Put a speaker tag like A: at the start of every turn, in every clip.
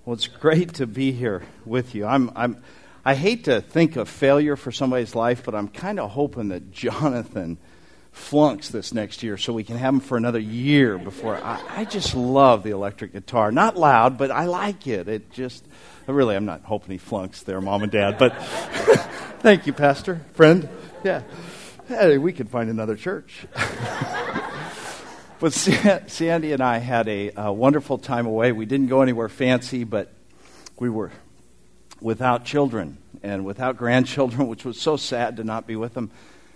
A: Well, it's great to be here with you. I hate to think of failure for somebody's life, but I'm kind of hoping that Jonathan flunks this next year so we can have him for another year before. I just love the electric guitar. Not loud, but I like it. I'm not hoping he flunks there, Mom and Dad, but thank you, Pastor, friend. Yeah. Hey, we could find another church. But Sandy and I had a wonderful time away. We didn't go anywhere fancy, but we were without children and without grandchildren, which was so sad to not be with them.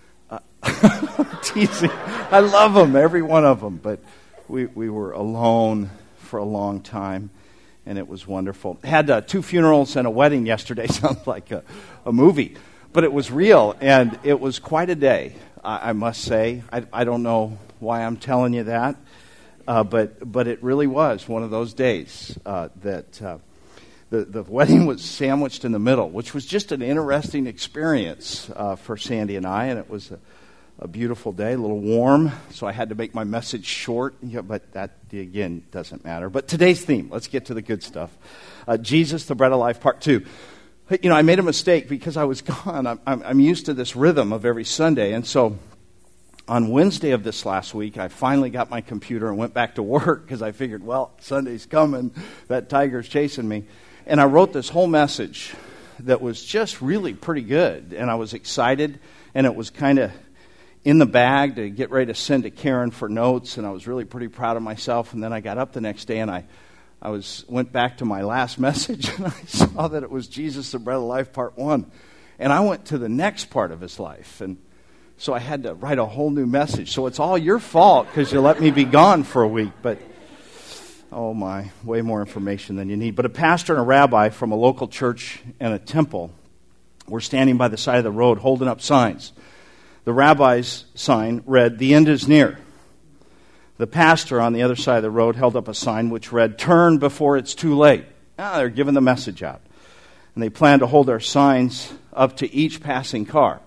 A: Teasing. I love them, every one of them. But we were alone for a long time, and it was wonderful. Had 2 funerals and a wedding yesterday. Sounds like a movie. But it was real, and it was quite a day, I must say. I don't know why I'm telling you that, but it really was one of those days that the wedding was sandwiched in the middle, which was just an interesting experience for Sandy and I, and it was a beautiful day, a little warm, so I had to make my message short, but that, again, doesn't matter. But today's theme, let's get to the good stuff. Jesus, the Bread of Life, Part 2. I made a mistake because I was gone. I'm used to this rhythm of every Sunday, and so on Wednesday of this last week, I finally got my computer and went back to work because I figured, well, Sunday's coming, that tiger's chasing me. And I wrote this whole message that was just really pretty good, and I was excited, and it was kind of in the bag to get ready to send to Karen for notes, and I was really pretty proud of myself. And then I got up the next day, and I went back to my last message, and I saw that it was Jesus, the Bread of Life, Part 1. And I went to the next part of his life, and so I had to write a whole new message. So it's all your fault because you let me be gone for a week. But, oh my, way more information than you need. But a pastor and a rabbi from a local church and a temple were standing by the side of the road holding up signs. The rabbi's sign read, "The end is near." The pastor on the other side of the road held up a sign which read, "Turn before it's too late." They're giving the message out. And they plan to hold their signs up to each passing car.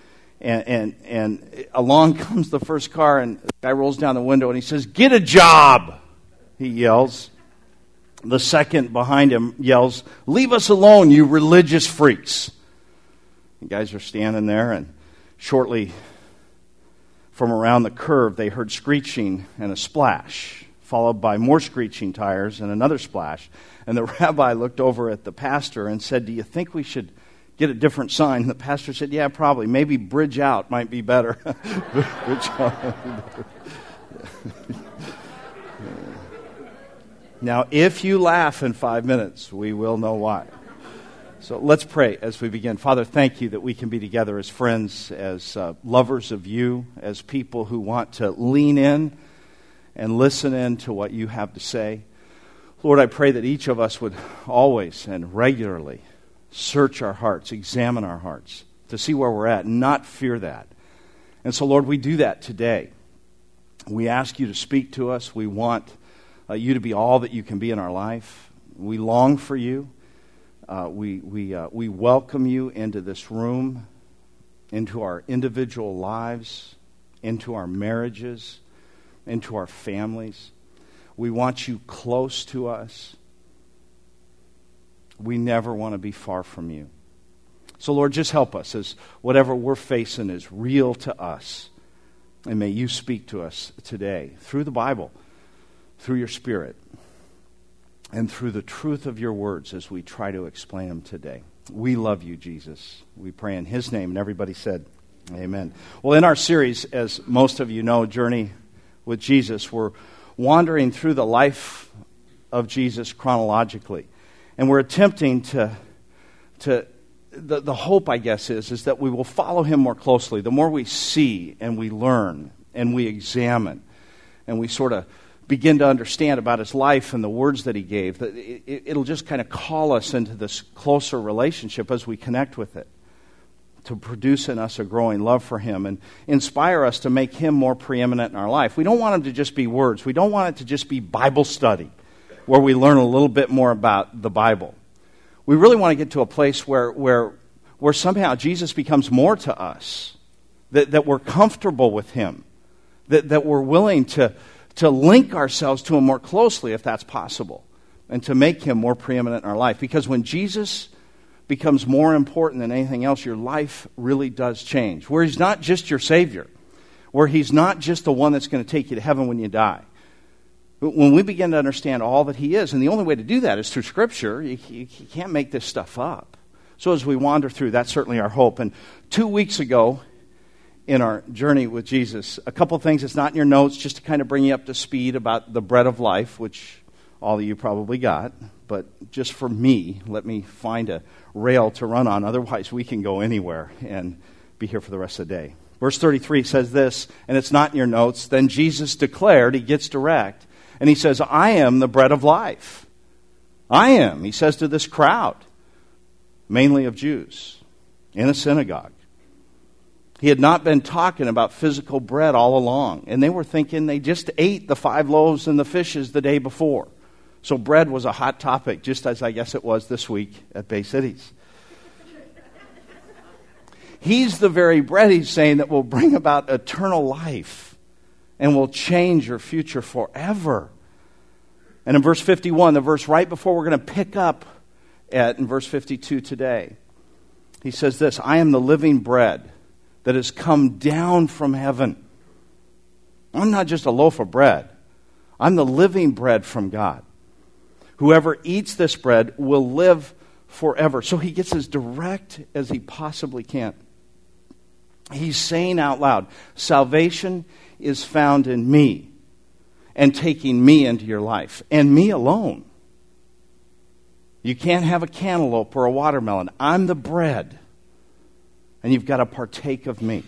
A: And along comes the first car, and the guy rolls down the window, and he says, "Get a job," he yells. The second behind him yells, "Leave us alone, you religious freaks." The guys are standing there, and shortly from around the curve, they heard screeching and a splash, followed by more screeching tires and another splash. And the rabbi looked over at the pastor and said, "Do you think we should get a different sign?" And the pastor said, "Yeah, probably. Maybe bridge out might be better." Bridge out. Now, if you laugh in 5 minutes, we will know why. So let's pray as we begin. Father, thank you that we can be together as friends, as lovers of you, as people who want to lean in and listen in to what you have to say. Lord, I pray that each of us would always and regularly search our hearts, examine our hearts to see where we're at, and not fear that. And so, Lord, we do that today. We ask you to speak to us. We want you to be all that you can be in our life. We long for you. We welcome you into this room, into our individual lives, into our marriages, into our families. We want you close to us. We never want to be far from you. So, Lord, just help us as whatever we're facing is real to us. And may you speak to us today through the Bible, through your Spirit, and through the truth of your words as we try to explain them today. We love you, Jesus. We pray in his name. And everybody said, amen. Well, in our series, as most of you know, Journey with Jesus, we're wandering through the life of Jesus chronologically. And we're attempting the hope, I guess, is that we will follow him more closely. The more we see and we learn and we examine and we sort of begin to understand about his life and the words that he gave, that it'll just kind of call us into this closer relationship as we connect with it, to produce in us a growing love for him and inspire us to make him more preeminent in our life. We don't want him to just be words. We don't want it to just be Bible study where we learn a little bit more about the Bible. We really want to get to a place where somehow Jesus becomes more to us, that we're comfortable with him, that we're willing to link ourselves to him more closely if that's possible. and to make him more preeminent in our life. Because when Jesus becomes more important than anything else, your life really does change. Where he's not just your Savior, where he's not just the one that's going to take you to heaven when you die. But when we begin to understand all that he is, and the only way to do that is through Scripture, you can't make this stuff up. So as we wander through, that's certainly our hope. And 2 weeks ago, in our journey with Jesus, a couple of things that's not in your notes, just to kind of bring you up to speed about the bread of life, which all of you probably got. But just for me, let me find a rail to run on. Otherwise, we can go anywhere and be here for the rest of the day. Verse 33 says this, and it's not in your notes. Then Jesus declared, he gets direct, and he says, I am the bread of life. I am, he says to this crowd, mainly of Jews, in a synagogue. He had not been talking about physical bread all along, and they were thinking they just ate the 5 loaves and the fishes the day before. So bread was a hot topic, just as I guess it was this week at Bay Cities. He's the very bread, he's saying, that will bring about eternal life and will change your future forever. And in verse 51, the verse right before we're going to pick up at in verse 52 today, he says this, I am the living bread that has come down from heaven. I'm not just a loaf of bread. I'm the living bread from God. Whoever eats this bread will live forever. So he gets as direct as he possibly can. He's saying out loud, salvation is found in me and taking me into your life, and me alone. You can't have a cantaloupe or a watermelon. I'm the bread. And you've got to partake of me.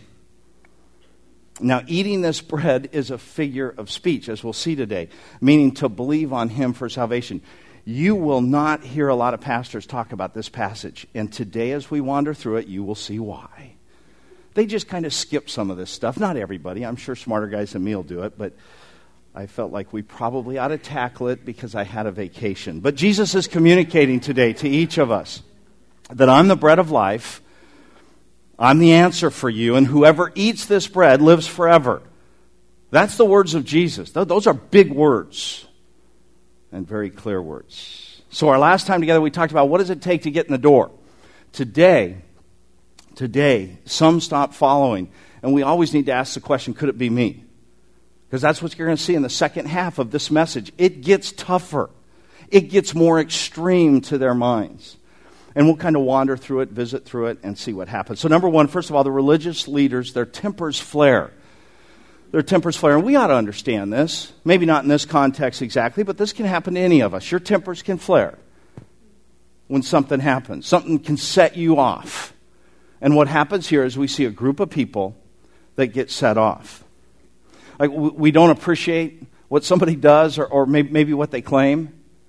A: Now, eating this bread is a figure of speech, as we'll see today, meaning to believe on him for salvation. You will not hear a lot of pastors talk about this passage. And today, as we wander through it, you will see why. They just kind of skip some of this stuff. Not everybody. I'm sure smarter guys than me will do it. But I felt like we probably ought to tackle it because I had a vacation. But Jesus is communicating today to each of us that I'm the bread of life. I'm the answer for you, and whoever eats this bread lives forever. That's the words of Jesus. Those are big words and very clear words. So our last time together, we talked about what does it take to get in the door. Today, some stop following, and we always need to ask the question, could it be me? Because that's what you're going to see in the second half of this message. It gets tougher. It gets more extreme to their minds. And we'll kind of wander through it, visit through it, and see what happens. So number one, first of all, the religious leaders, their tempers flare. Their tempers flare. And we ought to understand this. Maybe not in this context exactly, but this can happen to any of us. Your tempers can flare when something happens. Something can set you off. And what happens here is we see a group of people that get set off. Like we don't appreciate what somebody does or maybe what they claim.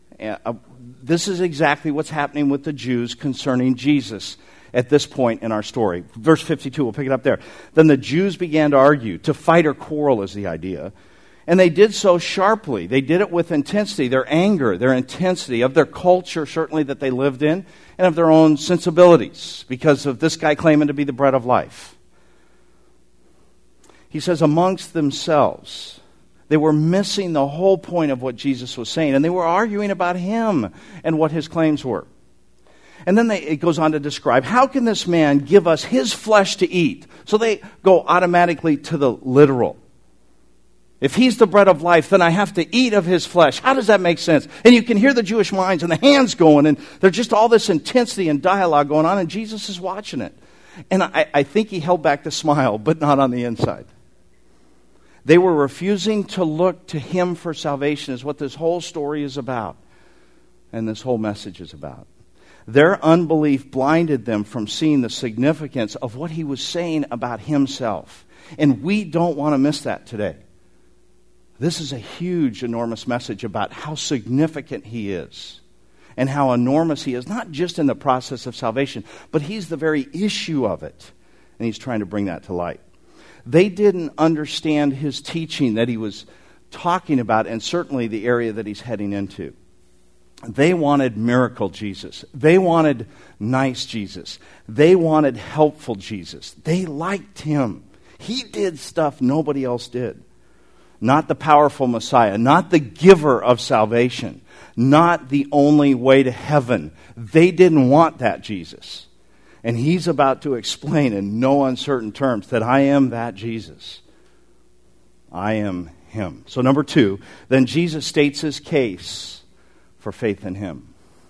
A: This is exactly what's happening with the Jews concerning Jesus at this point in our story. Verse 52, we'll pick it up there. Then the Jews began to argue. To fight or quarrel is the idea. And they did so sharply. They did it with intensity, their anger, their intensity, of their culture certainly that they lived in, and of their own sensibilities, because of this guy claiming to be the bread of life. He says, amongst themselves, they were missing the whole point of what Jesus was saying, and they were arguing about him and what his claims were. And then it goes on to describe, how can this man give us his flesh to eat? So they go automatically to the literal. If he's the bread of life, then I have to eat of his flesh. How does that make sense? And you can hear the Jewish minds and the hands going, and there's just all this intensity and dialogue going on, and Jesus is watching it. And I think he held back the smile, but not on the inside. They were refusing to look to him for salvation, is what this whole story is about, and this whole message is about. Their unbelief blinded them from seeing the significance of what he was saying about himself. And we don't want to miss that today. This is a huge, enormous message about how significant he is and how enormous he is, not just in the process of salvation, but he's the very issue of it. And he's trying to bring that to light. They didn't understand his teaching that he was talking about, and certainly the area that he's heading into. They wanted miracle Jesus. They wanted nice Jesus. They wanted helpful Jesus. They liked him. He did stuff nobody else did. not the powerful Messiah, not the giver of salvation, not the only way to heaven. They didn't want that Jesus. And he's about to explain in no uncertain terms that I am that Jesus. I am him. So number 2, then Jesus states his case for faith in him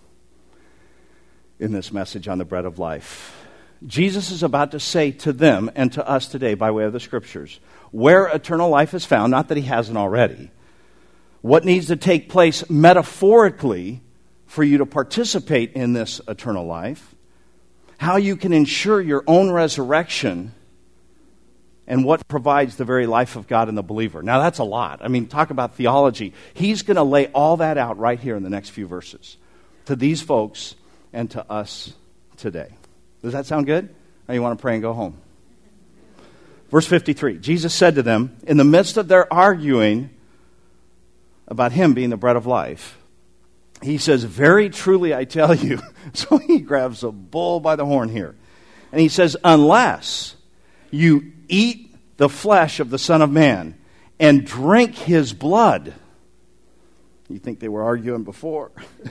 A: in this message on the bread of life. Jesus is about to say to them and to us today by way of the Scriptures where eternal life is found, not that he hasn't already, what needs to take place metaphorically for you to participate in this eternal life, how you can ensure your own resurrection, and what provides the very life of God in the believer. Now that's a lot. I mean, talk about theology. He's going to lay all that out right here in the next few verses to these folks and to us today. Does that sound good? Or you want to pray and go home? Verse 53, Jesus said to them, in the midst of their arguing about him being the bread of life, he says, very truly I tell you. So he grabs a bull by the horn here. And he says, unless you eat the flesh of the Son of Man and drink his blood. You think they were arguing before?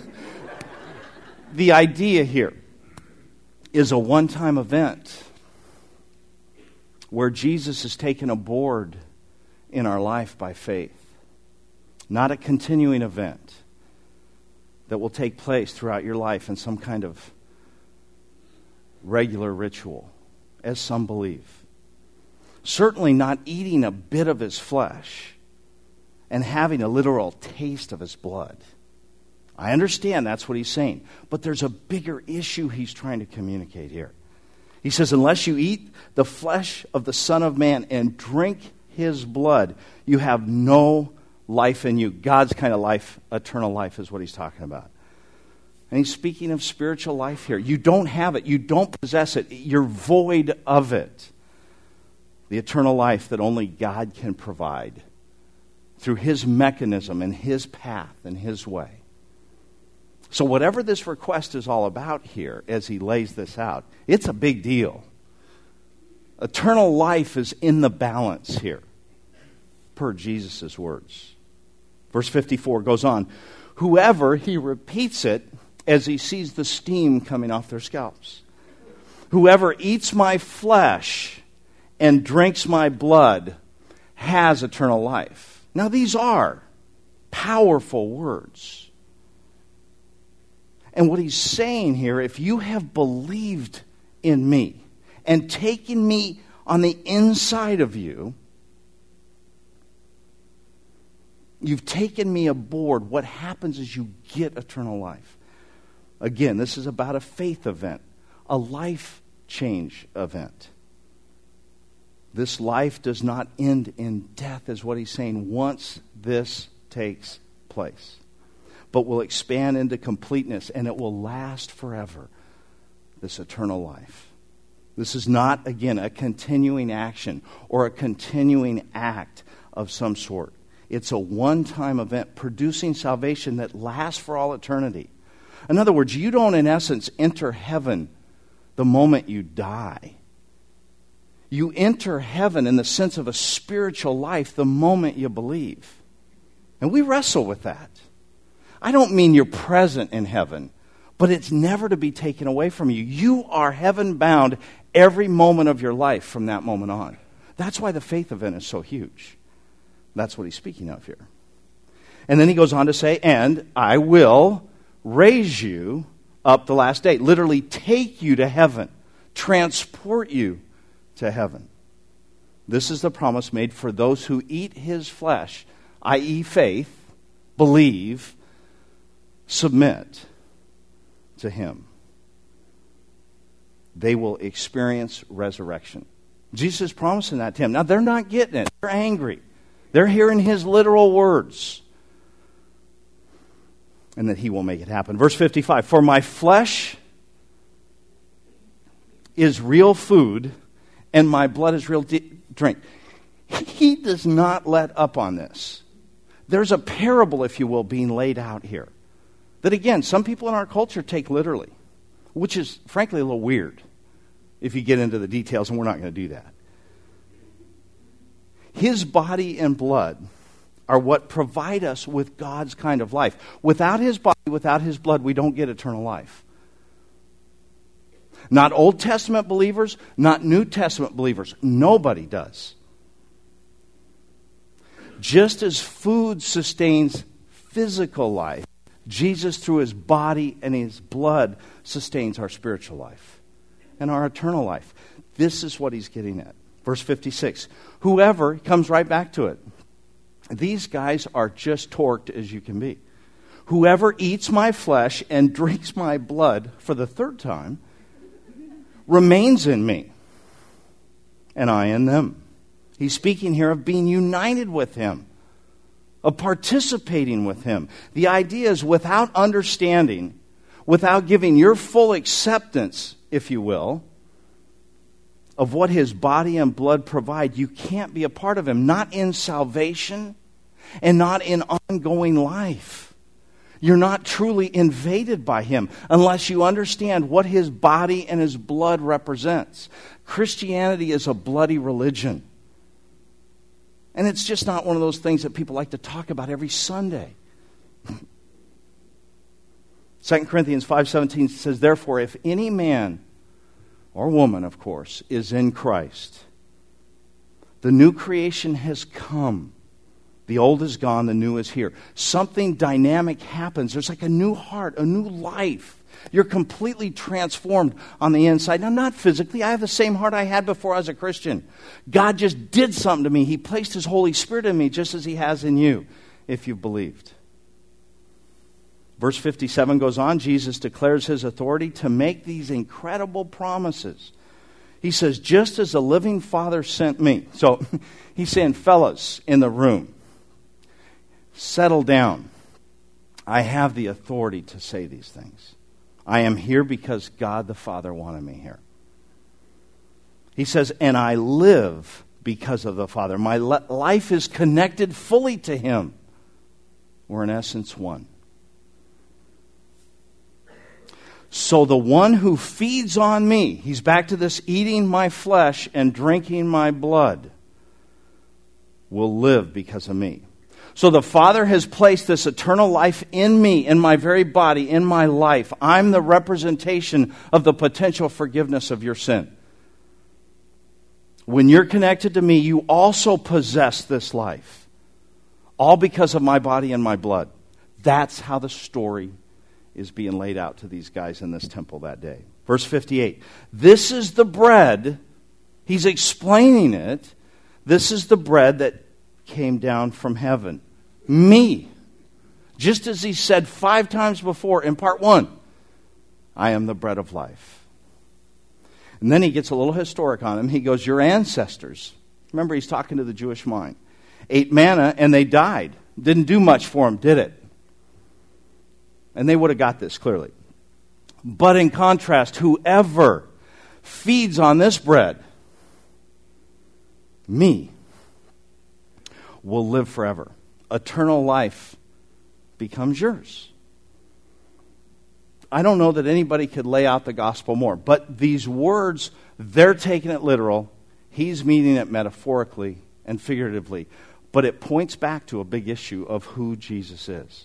A: The idea here is a one-time event where Jesus is taken aboard in our life by faith, not a continuing event that will take place throughout your life in some kind of regular ritual, as some believe. Certainly not eating a bit of his flesh and having a literal taste of his blood. I understand that's what he's saying, but there's a bigger issue he's trying to communicate here. He says, unless you eat the flesh of the Son of Man and drink his blood, you have no life in you. God's kind of life, eternal life is what he's talking about. And he's speaking of spiritual life here. You don't have it. You don't possess it. You're void of it. The eternal life that only God can provide through his mechanism and his path and his way. So whatever this request is all about here, as he lays this out, it's a big deal. Eternal life is in the balance here, per Jesus' words. Verse 54 goes on, whoever, he repeats it as he sees the steam coming off their scalps. Whoever eats my flesh and drinks my blood has eternal life. Now these are powerful words. And what he's saying here, if you have believed in me and taken me on the inside of you, you've taken me aboard, what happens is you get eternal life. Again, this is about a faith event, a life change event. This life does not end in death, is what he's saying, once this takes place, but will expand into completeness, and it will last forever, this eternal life. This is not, again, a continuing action or a continuing act of some sort. It's a one-time event producing salvation that lasts for all eternity. In other words, you don't, in essence, enter heaven the moment you die. You enter heaven in the sense of a spiritual life the moment you believe. And we wrestle with that. I don't mean you're present in heaven, but it's never to be taken away from you. You are heaven-bound every moment of your life from that moment on. That's why the faith event is so huge. That's what he's speaking of here. And then he goes on to say, and I will raise you up the last day. Literally take you to heaven. Transport you to heaven. This is the promise made for those who eat his flesh, i.e. faith, believe, submit to him. They will experience resurrection. Jesus is promising that to him. Now, they're not getting it. They're angry. They're hearing his literal words. And that he will make it happen. Verse 55, for my flesh is real food, and my blood is real drink. He does not let up on this. There's a parable, if you will, being laid out here that, again, some people in our culture take literally, which is, frankly, a little weird if you get into the details, and we're not going to do that. His body and blood are what provide us with God's kind of life. Without his body, without his blood, we don't get eternal life. Not Old Testament believers, not New Testament believers. Nobody does. Just as food sustains physical life, Jesus, through his body and his blood, sustains our spiritual life and our eternal life. This is what he's getting at. Verse 56. Whoever, comes right back to it. These guys are just torqued as you can be. Whoever eats my flesh and drinks my blood for the third time remains in me, and I in them. He's speaking here of being united with him, of participating with him. The idea is without understanding, without giving your full acceptance, if you will, of what his body and blood provide, you can't be a part of him. Not in salvation and not in ongoing life. You're not truly invaded by him unless you understand what his body and his blood represents. Christianity is a bloody religion. And it's just not one of those things that people like to talk about every Sunday. 2 Corinthians 5:17 says, therefore, if any man or woman, of course, is in Christ, the new creation has come. The old is gone, the new is here. Something dynamic happens. There's like a new heart, a new life. You're completely transformed on the inside. Now, not physically. I have the same heart I had before I was a Christian. God just did something to me. He placed his Holy Spirit in me just as he has in you, if you've believed. Verse 57 goes on. Jesus declares his authority to make these incredible promises. He says, just as the living Father sent me. So he's saying, fellas in the room, settle down. I have the authority to say these things. I am here because God the Father wanted me here. He says, and I live because of the Father. My life is connected fully to him. We're in essence one. So the one who feeds on me, he's back to this eating my flesh and drinking my blood, will live because of me. So the Father has placed this eternal life in me, in my very body, in my life. I'm the representation of the potential forgiveness of your sin. When you're connected to me, you also possess this life. All because of my body and my blood. That's how the story is being laid out to these guys in this temple that day. Verse 58. This is the bread. He's explaining it. This is the bread that came down from heaven. Me. Just as he said 5 times before in part 1. I am the bread of life. And then he gets a little historic on him. He goes, your ancestors. Remember, he's talking to the Jewish mind. Ate manna and they died. Didn't do much for them, did it? And they would have got this clearly. But in contrast, whoever feeds on this bread, me, will live forever. Eternal life becomes yours. I don't know that anybody could lay out the gospel more. But these words, they're taking it literal. He's meaning it metaphorically and figuratively. But it points back to a big issue of who Jesus is.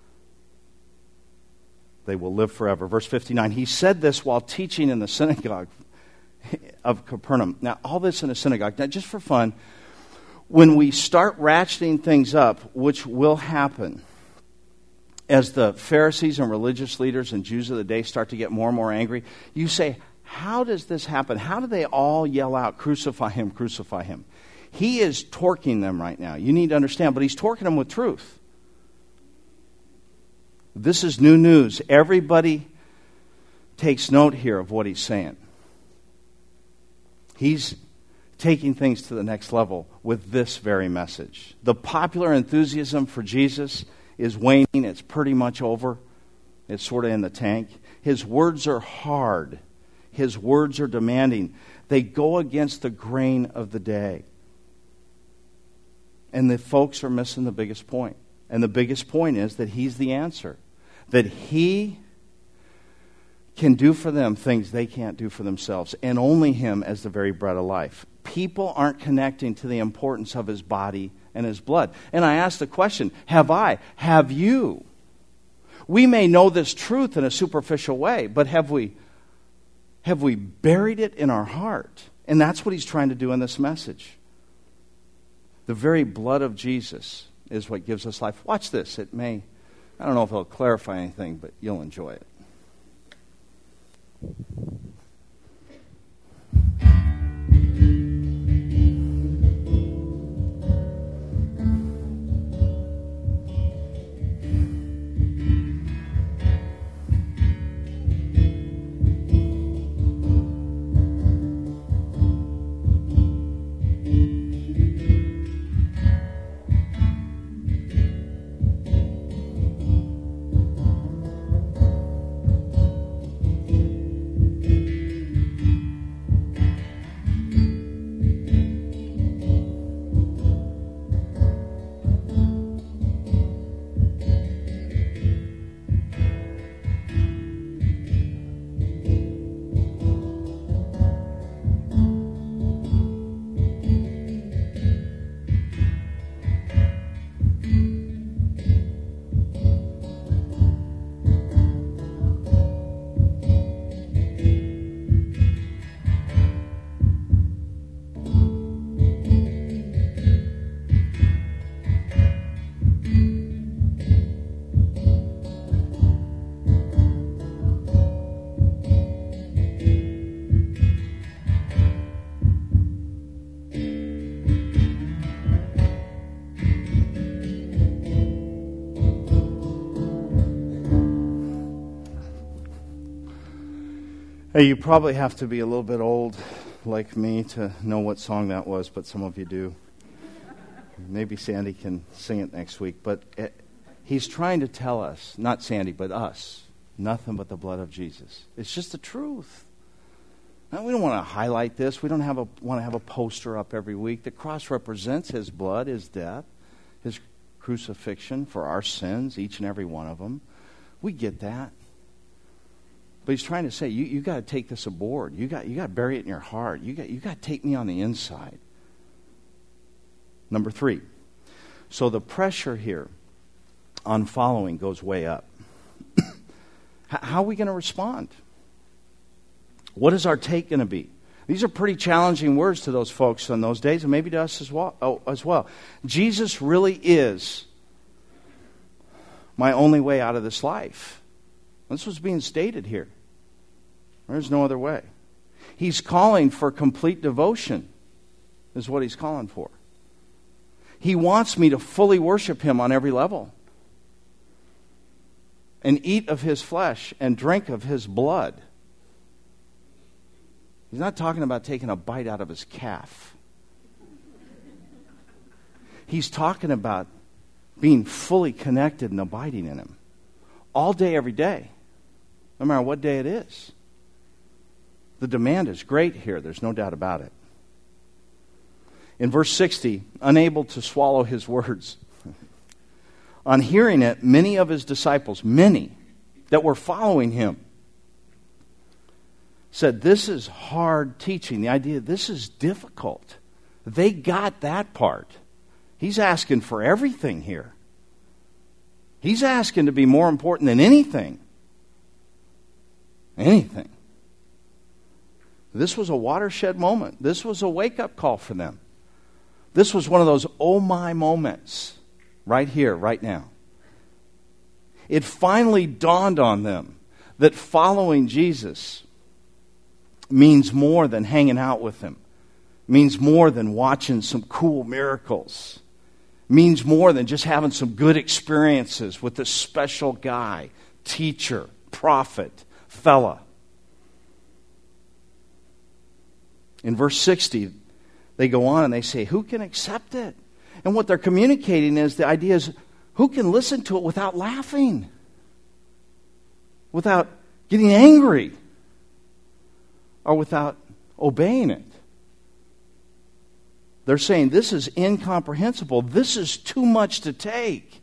A: They will live forever. Verse 59, he said this while teaching in the synagogue of Capernaum. Now, all this in a synagogue. Now, just for fun, when we start ratcheting things up, which will happen, as the Pharisees and religious leaders and Jews of the day start to get more and more angry, you say, how does this happen? How do they all yell out, crucify him, crucify him? He is torquing them right now. You need to understand, but he's torquing them with truth. This is new news. Everybody takes note here of what he's saying. He's taking things to the next level with this very message. The popular enthusiasm for Jesus is waning. It's pretty much over. It's sort of in the tank. His words are hard. His words are demanding. They go against the grain of the day. And the folks are missing the biggest point. And the biggest point is that he's the answer. That he can do for them things they can't do for themselves. And only him as the very bread of life. People aren't connecting to the importance of his body and his blood. And I asked the question, have I? Have you? We may know this truth in a superficial way, but have we buried it in our heart? And that's what he's trying to do in this message. The very blood of Jesus is what gives us life. Watch this. I don't know if it'll clarify anything, but you'll enjoy it. Hey, you probably have to be a little bit old like me to know what song that was, but some of you do. Maybe Sandy can sing it next week. But he's trying to tell us, not Sandy, but us, nothing but the blood of Jesus. It's just the truth. Now, we don't want to highlight this. We don't want to have a poster up every week. The cross represents his blood, his death, his crucifixion for our sins, each and every one of them. We get that. But he's trying to say, you got to take this aboard. You got to bury it in your heart. You got to take me on the inside. Number 3. So the pressure here on following goes way up. How are we going to respond? What is our take going to be? These are pretty challenging words to those folks in those days, and maybe to us as well. Jesus really is my only way out of this life. This was being stated here. There's no other way. He's calling for complete devotion, is what he's calling for. He wants me to fully worship him on every level and eat of his flesh and drink of his blood. He's not talking about taking a bite out of his calf. He's talking about being fully connected and abiding in him all day, every day. No matter what day it is. The demand is great here. There's no doubt about it. In verse 60, unable to swallow his words, on hearing it, many of his disciples, many that were following him, said, this is hard teaching. The idea, this is difficult. They got that part. He's asking for everything here. He's asking to be more important than anything. Anything. This was a watershed moment. This was a wake-up call for them. This was one of those oh my moments right here, right now. It finally dawned on them that following Jesus means more than hanging out with him. Means more than watching some cool miracles. Means more than just having some good experiences with this special guy, teacher, prophet, fella. In verse 60, they go on and they say, who can accept it? And what they're communicating is the idea is, who can listen to it without laughing? Without getting angry? Or without obeying it? They're saying, this is incomprehensible. This is too much to take.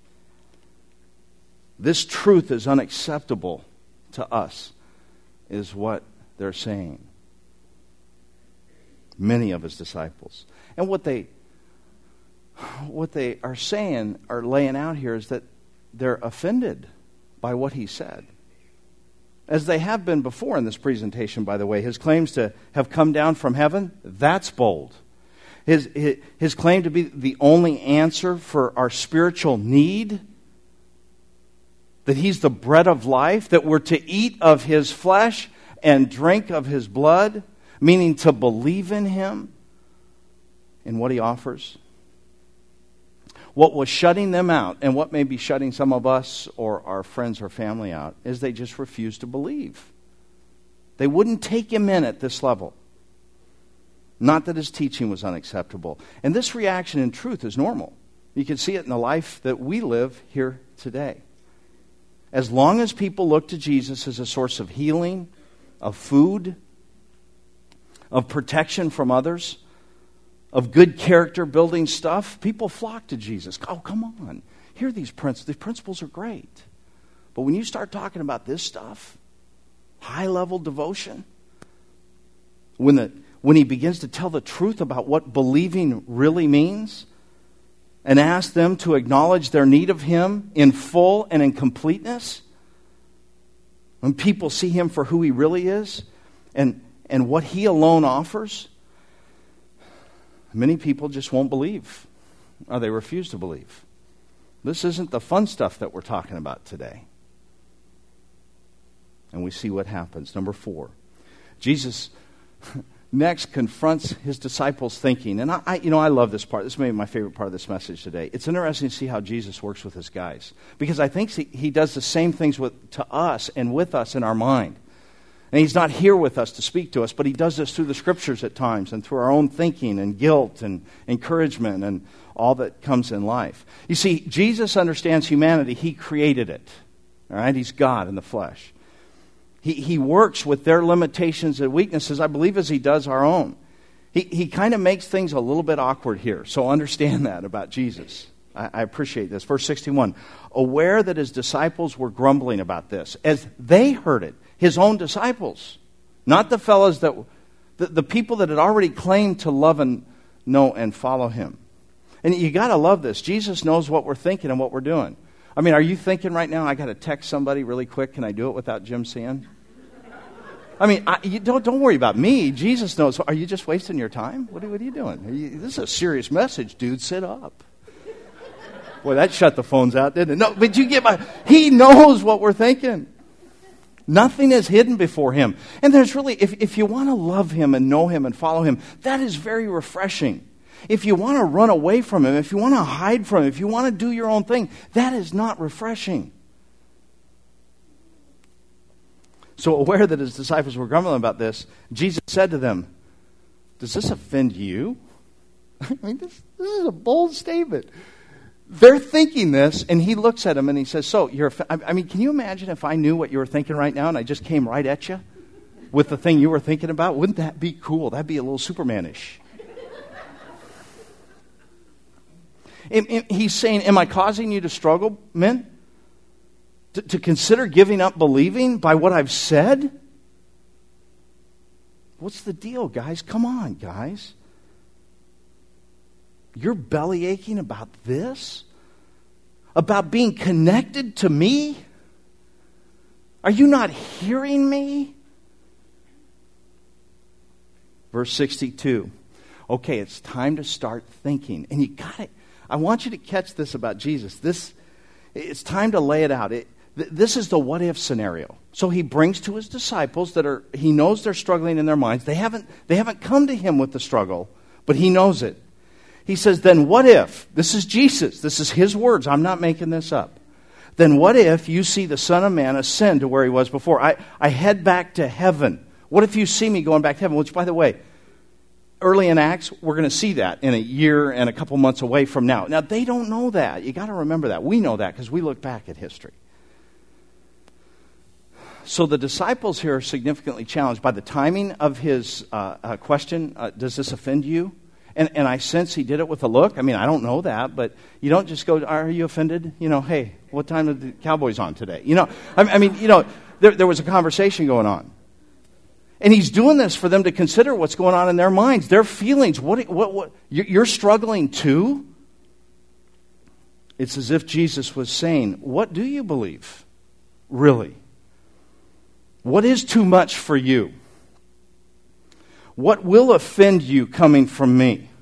A: This truth is unacceptable to us, is what they're saying. Many of his disciples. And what they what they are saying, or laying out here, is that they're offended by what he said. As they have been before in this presentation, by the way. His claims to have come down from heaven, that's bold. His claim to be the only answer for our spiritual need, that he's the bread of life, that we're to eat of his flesh and drink of his blood, meaning to believe in him and what he offers. What was shutting them out, and what may be shutting some of us or our friends or family out, is they just refused to believe. They wouldn't take him in at this level. Not that his teaching was unacceptable. And this reaction, in truth, is normal. You can see it in the life that we live here today. As long as people look to Jesus as a source of healing, of food, of protection from others, of good character building stuff, people flock to Jesus. Oh, come on. Here are these principles. The principles are great. But when you start talking about this stuff, high-level devotion, when he begins to tell the truth about what believing really means, and ask them to acknowledge their need of him in full and in completeness, when people see him for who he really is and what he alone offers, many people just won't believe, or they refuse to believe. This isn't the fun stuff that we're talking about today. And we see what happens. Number 4, Jesus next confronts his disciples' thinking. And I love this part. This may be my favorite part of this message today. It's interesting to see how Jesus works with his guys, because I think he does the same things to us and with us in our mind. And he's not here with us to speak to us, but he does this through the scriptures at times and through our own thinking and guilt and encouragement and all that comes in life. You see, Jesus understands humanity. He created it. All right? He's God in the flesh. He works with their limitations and weaknesses, I believe, as he does our own. He kind of makes things a little bit awkward here, so understand that about Jesus. I appreciate this. Verse 61, aware that his disciples were grumbling about this, as they heard it, his own disciples, not the fellows the people that had already claimed to love and know and follow him. And you got to love this. Jesus knows what we're thinking and what we're doing. I mean, are you thinking right now, I got to text somebody really quick? Can I do it without Jim seeing? I mean, don't worry about me. Jesus knows. Are you just wasting your time? What are you doing? This is a serious message, dude. Sit up. Boy, that shut the phones out, didn't it? No, but he knows what we're thinking. Nothing is hidden before him. And there's really, if you want to love him and know him and follow him, that is very refreshing. If you want to run away from him, if you want to hide from him, if you want to do your own thing, that is not refreshing. So aware that his disciples were grumbling about this, Jesus said to them, does this offend you? I mean, this is a bold statement. They're thinking this, and he looks at them and he says, so, can you imagine if I knew what you were thinking right now and I just came right at you with the thing you were thinking about? Wouldn't that be cool? That'd be a little Superman-ish. He's saying, am I causing you to struggle, men? To consider giving up believing by what I've said? What's the deal, guys? Come on, guys. You're belly aching about this? About being connected to me? Are you not hearing me? Verse 62. Okay, it's time to start thinking. And you got it. I want you to catch this about Jesus. It's time to lay it out. This is the what-if scenario. So he brings to his disciples he knows they're struggling in their minds. They haven't come to him with the struggle, but he knows it. He says, then what if, this is Jesus, this is his words, I'm not making this up. Then what if you see the Son of Man ascend to where he was before? I head back to heaven. What if you see me going back to heaven? Which, by the way, early in Acts, we're going to see that in a year and a couple months away from now. Now, they don't know that. You got to remember that. We know that because we look back at history. So the disciples here are significantly challenged by the timing of his question, does this offend you? And I sense he did it with a look. I mean, I don't know that, but you don't just go, are you offended? Hey, what time are the Cowboys on today? There was a conversation going on. And he's doing this for them to consider what's going on in their minds, their feelings. What you're struggling too? It's as if Jesus was saying, what do you believe? Really? What is too much for you? What will offend you coming from me?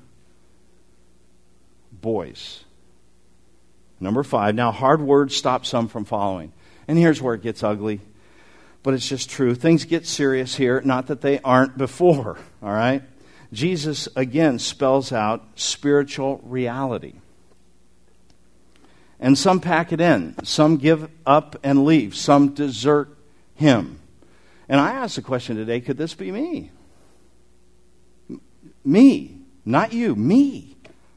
A: Boys. Number 5, now hard words stop some from following. And here's where it gets ugly. But it's just true. Things get serious here, not that they aren't before, all right? Jesus, again, spells out spiritual reality. And some pack it in. Some give up and leave. Some desert him. And I ask the question today, could this be me? Me, not you, me.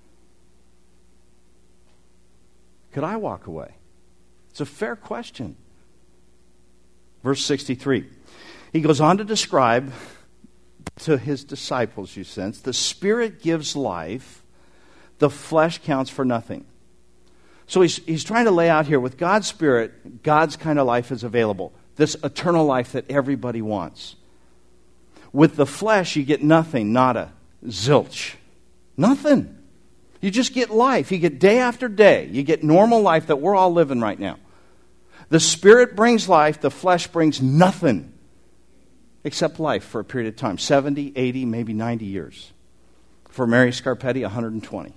A: Could I walk away? It's a fair question. Verse 63. He goes on to describe to his disciples, you sense, the Spirit gives life, the flesh counts for nothing. So he's trying to lay out here, with God's Spirit, God's kind of life is available. This eternal life that everybody wants. With the flesh, you get nothing, nada, zilch. Nothing. You just get life. You get day after day. You get normal life that we're all living right now. The Spirit brings life. The flesh brings nothing except life for a period of time. 70, 80, maybe 90 years. For Mary Scarpetti, 120.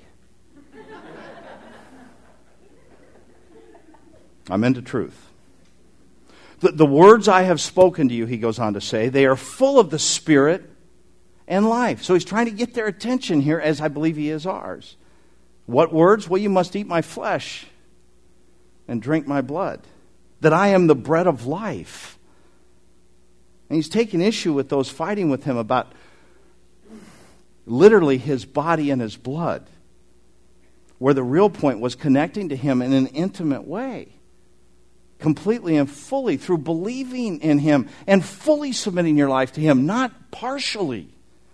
A: I'm into truth. The words I have spoken to you, he goes on to say, they are full of the Spirit and life. So he's trying to get their attention here, as I believe he is ours. What words? Well, you must eat my flesh and drink my blood, that I am the bread of life. And he's taking issue with those fighting with him about literally his body and his blood, where the real point was connecting to him in an intimate way, completely and fully, through believing in him and fully submitting your life to him, not partially.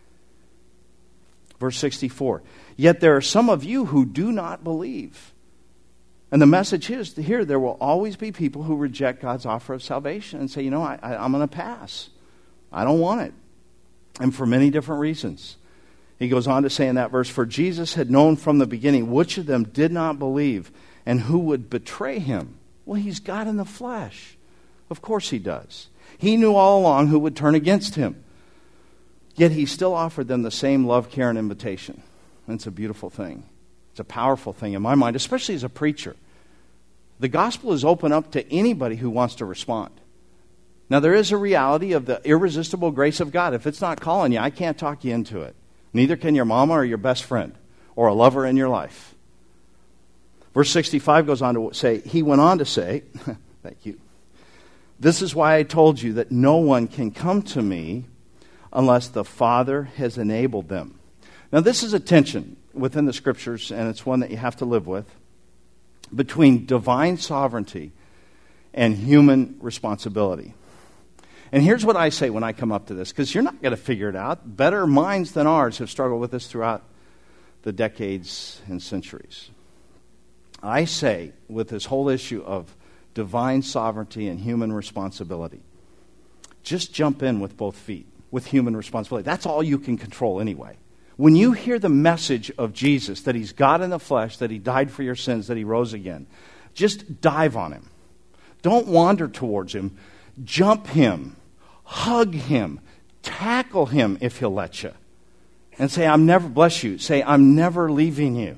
A: Verse 64, yet there are some of you who do not believe. And the message is here, there will always be people who reject God's offer of salvation and say, I'm going to pass. I don't want it. And for many different reasons. He goes on to say in that verse, for Jesus had known from the beginning which of them did not believe and who would betray him. Well, he's God in the flesh. Of course he does. He knew all along who would turn against him. Yet he still offered them the same love, care, and invitation. And it's a beautiful thing. It's a powerful thing in my mind, especially as a preacher. The gospel is open up to anybody who wants to respond. Now, there is a reality of the irresistible grace of God. If it's not calling you, I can't talk you into it. Neither can your mama or your best friend or a lover in your life. Verse 65 goes on to say, he went on to say, thank you, this is why I told you that no one can come to me unless the Father has enabled them. Now, this is a tension within the Scriptures, and it's one that you have to live with, between divine sovereignty and human responsibility. And here's what I say when I come up to this, because you're not going to figure it out. Better minds than ours have struggled with this throughout the decades and centuries. I say, with this whole issue of divine sovereignty and human responsibility, just jump in with both feet, with human responsibility. That's all you can control anyway. When you hear the message of Jesus, that he's God in the flesh, that he died for your sins, that he rose again, just dive on him. Don't wander towards him. Jump him. Hug him. Tackle him if he'll let you. And say, I'm never, bless you, say, I'm never leaving you.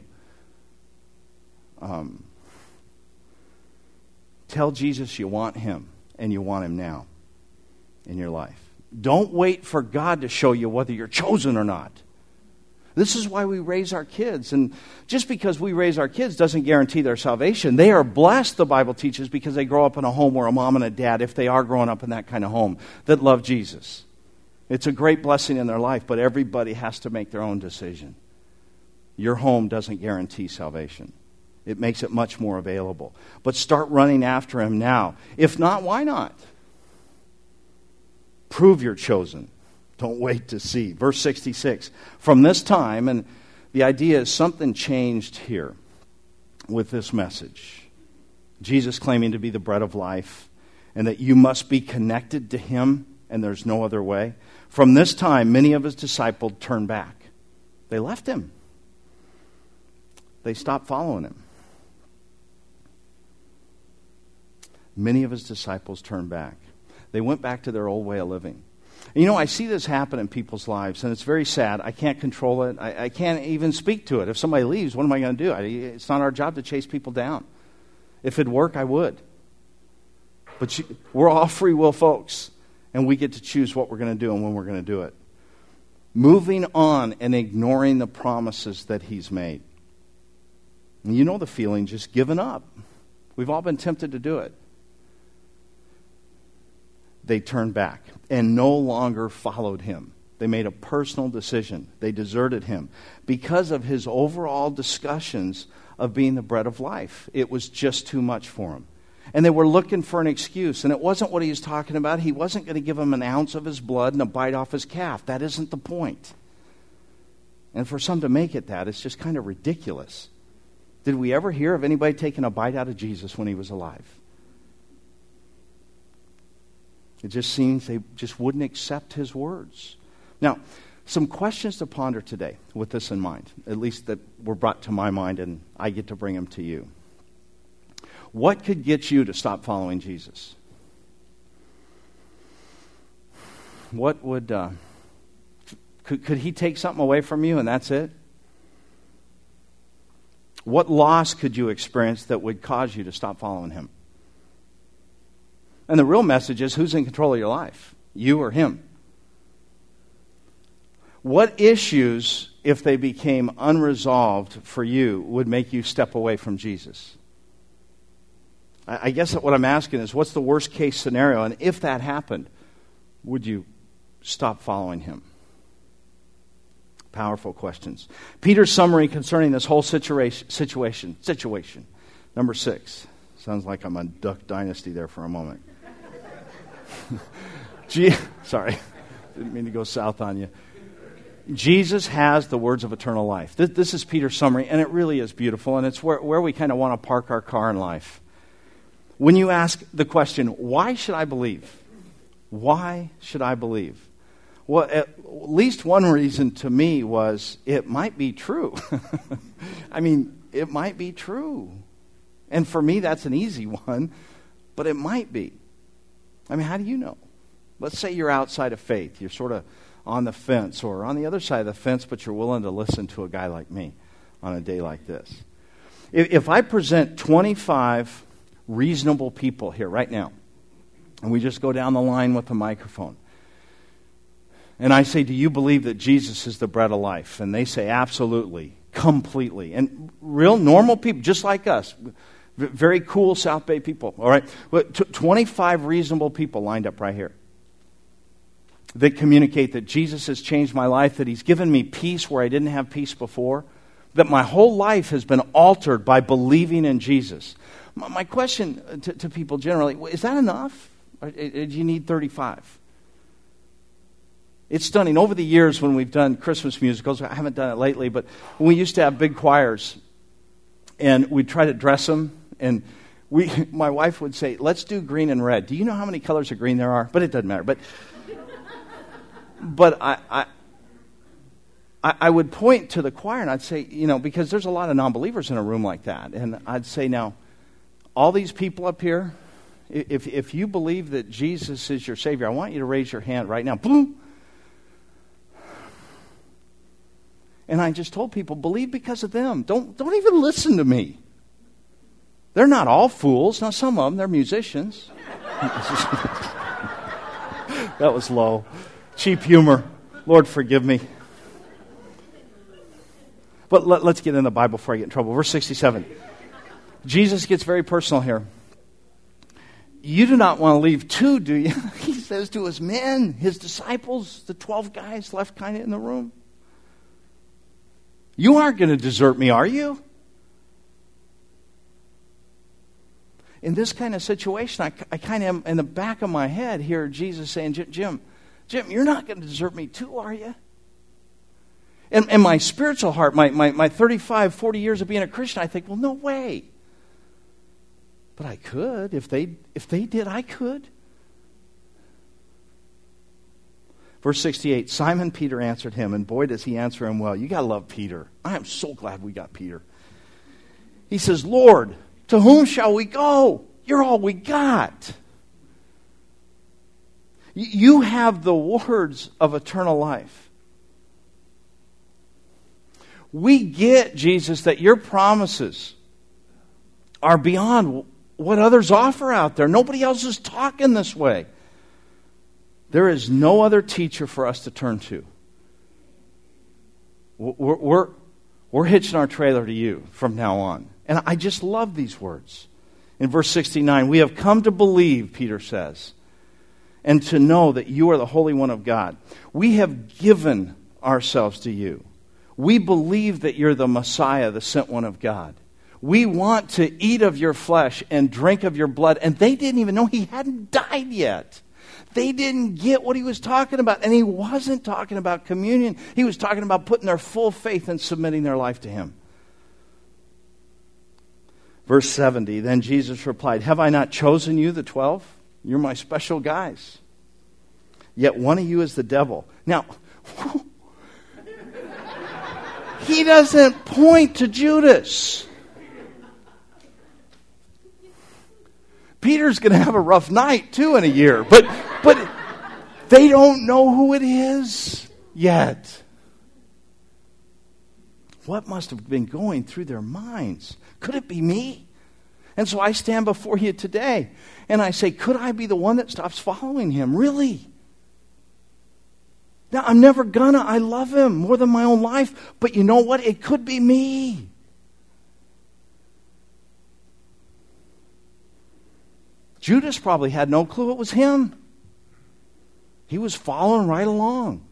A: Tell Jesus you want him, and you want him now in your life. Don't wait for God to show you whether you're chosen or not. This is why we raise our kids. And just because we raise our kids doesn't guarantee their salvation. They are blessed, the Bible teaches, because they grow up in a home where a mom and a dad, if they are growing up in that kind of home, that love Jesus. It's a great blessing in their life, but everybody has to make their own decision. Your home doesn't guarantee salvation. It makes it much more available. But start running after him now. If not, why not? Prove you're chosen. Don't wait to see. Verse 66. From this time, and the idea is something changed here with this message. Jesus claiming to be the bread of life, and that you must be connected to him, and there's no other way. From this time, many of his disciples turned back. They left him. They stopped following him. many of his disciples turned back. They went back to their old way of living. And I see this happen in people's lives, and it's very sad. I can't control it. I can't even speak to it. If somebody leaves, what am I going to do? It's not our job to chase people down. If it'd work, I would. But we're all free will folks, and we get to choose what we're going to do and when we're going to do it. Moving on and ignoring the promises that he's made. And you know the feeling, just giving up. We've all been tempted to do it. They turned back and no longer followed him. They made a personal decision. They deserted him because of his overall discussions of being the bread of life. It was just too much for him. And they were looking for an excuse. And it wasn't what he was talking about. He wasn't going to give them an ounce of his blood and a bite off his calf. That isn't the point. And for some to make it that, it's just kind of ridiculous. Did we ever hear of anybody taking a bite out of Jesus when he was alive? It just seems they just wouldn't accept his words. Now, some questions to ponder today with this in mind, at least that were brought to my mind, and I get to bring them to you. What could get you to stop following Jesus? What would, could he take something away from you and that's it? What loss could you experience that would cause you to stop following him? And the real message is, who's in control of your life? You or him? What issues, if they became unresolved for you, would make you step away from Jesus? I guess what I'm asking is, what's the worst case scenario? And if that happened, would you stop following him? Powerful questions. Peter's summary concerning this whole situation. Number 6. Sounds like I'm on Duck Dynasty there for a moment. Sorry, didn't mean to go south on you. Jesus has the words of eternal life. This is Peter's summary, and it really is beautiful, and it's where we kind of want to park our car in life. When you ask the question, why should I believe? Why should I believe? Well, at least one reason to me was it might be true. I mean, it might be true. And for me, that's an easy one, but it might be. I mean, how do you know? Let's say you're outside of faith. You're sort of on the fence or on the other side of the fence, but you're willing to listen to a guy like me on a day like this. If I present 25 reasonable people here right now, and we just go down the line with the microphone, and I say, do you believe that Jesus is the bread of life? And they say, absolutely, completely. And real normal people, just like us, very cool South Bay people, all right? 25 reasonable people lined up right here that communicate that Jesus has changed my life, that he's given me peace where I didn't have peace before, that my whole life has been altered by believing in Jesus. My question to people generally, is that enough? Or do you need 35? It's stunning. Over the years when we've done Christmas musicals, I haven't done it lately, but when we used to have big choirs, and we'd try to dress them, and my wife would say, let's do green and red. Do you know how many colors of green there are? But it doesn't matter. But I would point to the choir and I'd say, because there's a lot of non-believers in a room like that. And I'd say, now, all these people up here, if you believe that Jesus is your Savior, I want you to raise your hand right now. Boom! And I just told people, believe because of them. Don't even listen to me. They're not all fools. Now, some of them, they're musicians. That was low. Cheap humor. Lord, forgive me. But let's get in the Bible before I get in trouble. Verse 67. Jesus gets very personal here. You do not want to leave too, do you? He says to his men, his disciples, the 12 guys left kind of in the room. You aren't going to desert me, are you? In this kind of situation, I kind of am in the back of my head hear Jesus saying, Jim, you're not going to desert me too, are you? And my spiritual heart, my 35, 40 years of being a Christian, I think, well, no way. But I could. If they did, I could. Verse 68, Simon Peter answered him, and boy, does he answer him well. You got to love Peter. I am so glad we got Peter. He says, Lord, to whom shall we go? You're all we got. You have the words of eternal life. We get, Jesus, that your promises are beyond what others offer out there. Nobody else is talking this way. There is no other teacher for us to turn to. We're hitching our trailer to you from now on. And I just love these words. In verse 69, we have come to believe, Peter says, and to know that you are the Holy One of God. We have given ourselves to you. We believe that you're the Messiah, the sent one of God. We want to eat of your flesh and drink of your blood. And they didn't even know he hadn't died yet. They didn't get what he was talking about. And he wasn't talking about communion. He was talking about putting their full faith and submitting their life to him. Verse 70, then Jesus replied, have I not chosen you, the 12? You're my special guys. Yet one of you is the devil. Now, he doesn't point to Judas. Peter's going to have a rough night, too, in a year. But they don't know who it is yet. What must have been going through their minds? Could it be me? And so I stand before you today, and I say, could I be the one that stops following him? Really? Now, I'm never gonna. I love him more than my own life. But you know what? It could be me. Judas probably had no clue it was him. He was following right along.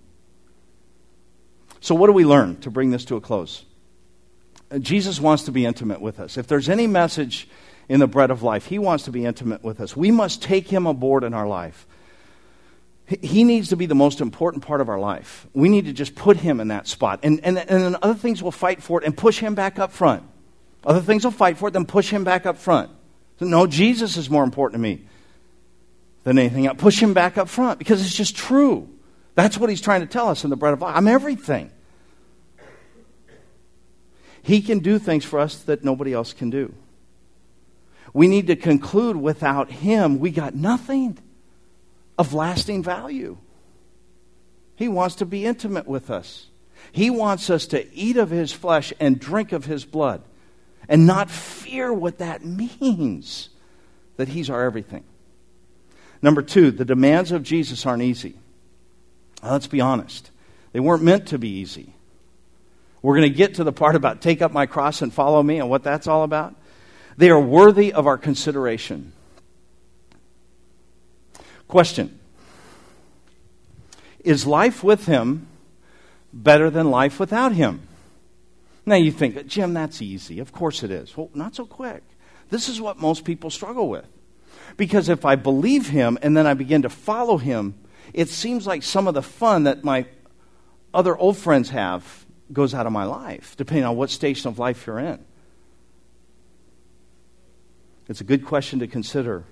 A: So what do we learn to bring this to a close? Jesus wants to be intimate with us. If there's any message in the bread of life, he wants to be intimate with us. We must take him aboard in our life. He needs to be the most important part of our life. We need to just put him in that spot. And then other things will fight for it and push him back up front. Other things will fight for it, then push him back up front. So, no, Jesus is more important to me than anything else. Push him back up front because it's just true. That's what he's trying to tell us in the bread of life. I'm everything. He can do things for us that nobody else can do. We need to conclude without him, we got nothing of lasting value. He wants to be intimate with us. He wants us to eat of his flesh and drink of his blood and not fear what that means, that he's our everything. Number 2, the demands of Jesus aren't easy. Now, let's be honest. They weren't meant to be easy. We're going to get to the part about take up my cross and follow me and what that's all about. They are worthy of our consideration. Question. Is life with him better than life without him? Now you think, Jim, that's easy. Of course it is. Well, not so quick. This is what most people struggle with. Because if I believe him and then I begin to follow him, it seems like some of the fun that my other old friends have goes out of my life, depending on what station of life you're in. It's a good question to consider.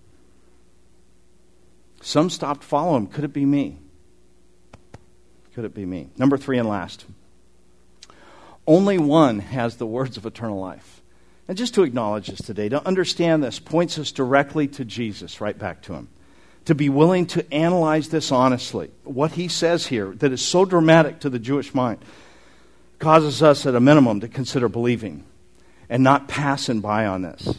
A: Some stopped following him. Could it be me? Could it be me? Number 3 and last. Only one has the words of eternal life. And just to acknowledge this today, to understand this, points us directly to Jesus, right back to him. To be willing to analyze this honestly. What he says here that is so dramatic to the Jewish mind causes us at a minimum to consider believing and not passing by on this.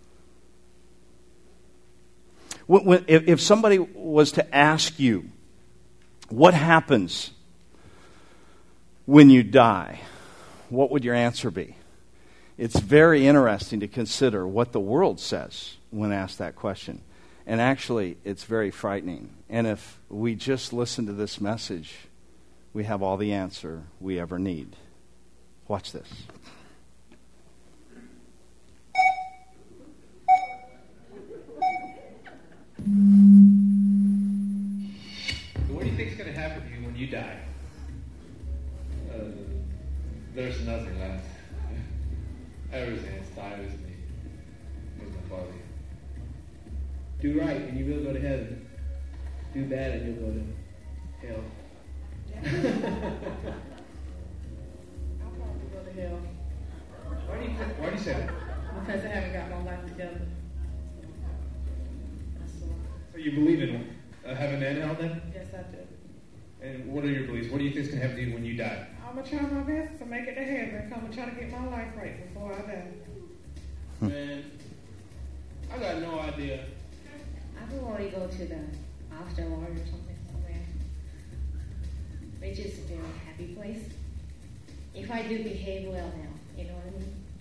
A: If somebody was to ask you, what happens when you die? What would your answer be? It's very interesting to consider what the world says when asked that question. And actually, it's very frightening. And if we just listen to this message, we have all the answer we ever need. Watch this.
B: What do you think is going to happen to you when you die?
C: There's nothing left. Everything is died with me, with my body.
B: Do right and you will go to heaven. Do bad and you'll go to hell.
D: I'll probably go to hell
B: Why do you say that?
D: because I haven't got my life together.
B: So you believe in heaven and hell then?
D: Yes, I do.
B: And what are your beliefs? What do you think is going to happen to you when you die?
D: I'm going to try my best to make it to heaven. I'm going to try to get my life right before I die.
B: Man, I got no idea.
E: I would want to go to the afterworld or something somewhere. Which is a very happy place. If I do behave well now, you know what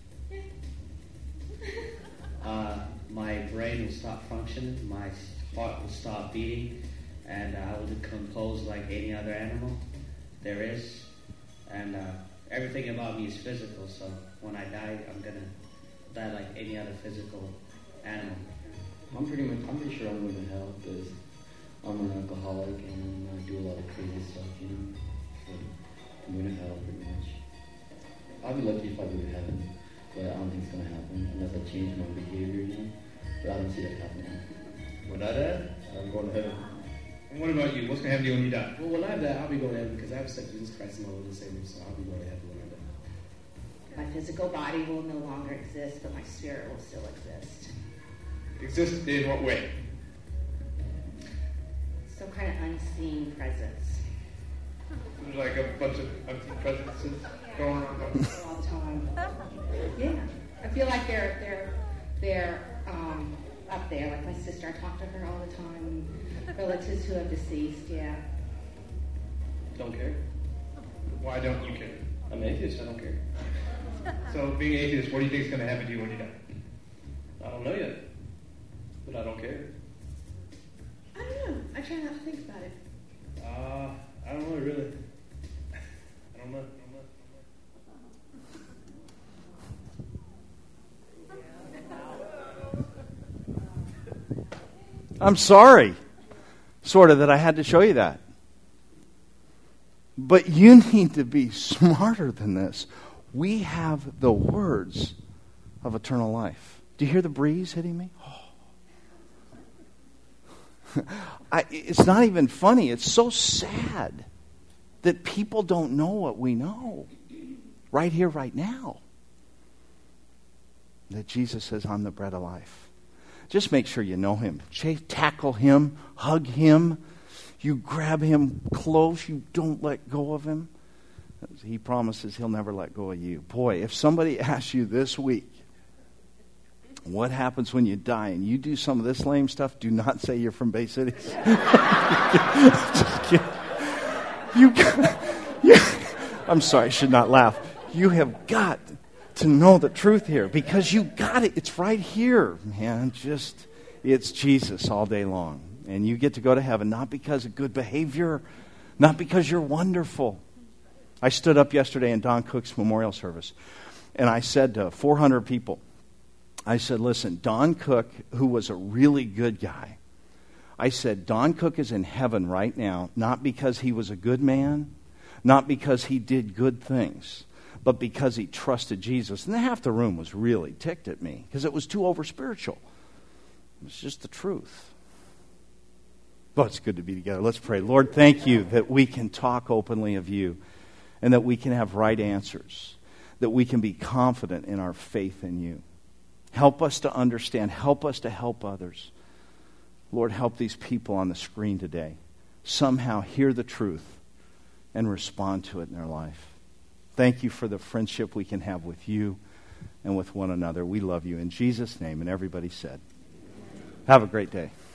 E: I mean?
F: My brain will stop functioning, my heart will stop beating, and I will decompose like any other animal there is. And everything about me is physical, so when I die, I'm going to die like any other physical animal.
G: I'm pretty sure I'm going to hell because I'm an alcoholic and I do a lot of crazy stuff, you know. So I'm going to hell pretty much. I'll be lucky if I go to heaven, but I don't think it's going to happen unless I change my behavior, you know. But I don't see that happening.
B: When I die, I'm going to heaven. And what about you? What's going to happen to you when you die?
H: Well, when I die, I'll be going to heaven because I have accepted Jesus Christ as my Lord and Savior, so I'll be going to heaven when I die.
E: My physical body will no longer exist, but my spirit will still exist.
B: Exist in what way?
E: Some kind of unseen presence.
B: There's like a bunch of empty presences going around.
E: All the time. Yeah. I feel like they're up there. Like my sister, I talk to her all the time. Relatives who have deceased, yeah.
H: Don't care.
B: Why don't you care?
H: I'm an atheist, I don't care.
B: So, being an atheist, what do you think is going to happen to you when you die?
H: I don't know yet, but I don't care.
E: I don't know. I try not to think about it.
B: I don't know, really. I don't know.
A: I'm sorry, sort of, that I had to show you that. But you need to be smarter than this. We have the words of eternal life. Do you hear the breeze hitting me? Oh. It's not even funny. It's so sad that people don't know what we know right here, right now. That Jesus says, I'm the bread of life. Just make sure you know him. Tackle him. Hug him. You grab him close. You don't let go of him. He promises he'll never let go of you. Boy, if somebody asks you this week, what happens when you die and you do some of this lame stuff, do not say you're from Bay City. Just kidding. I'm sorry, I should not laugh. You have got to know the truth here because you got it. It's right here, man. It's Jesus all day long. And you get to go to heaven not because of good behavior, not because you're wonderful. I stood up yesterday in Don Cook's memorial service, and I said to 400 people, I said, listen, Don Cook, who was a really good guy, I said, Don Cook is in heaven right now, not because he was a good man, not because he did good things, but because he trusted Jesus. And half the room was really ticked at me because it was too over-spiritual. It was just the truth. But it's good to be together. Let's pray. Lord, thank you that we can talk openly of you and that we can have right answers, that we can be confident in our faith in you. Help us to understand. Help us to help others. Lord, help these people on the screen today somehow hear the truth and respond to it in their life. Thank you for the friendship we can have with you and with one another. We love you in Jesus' name. And everybody said, have a great day.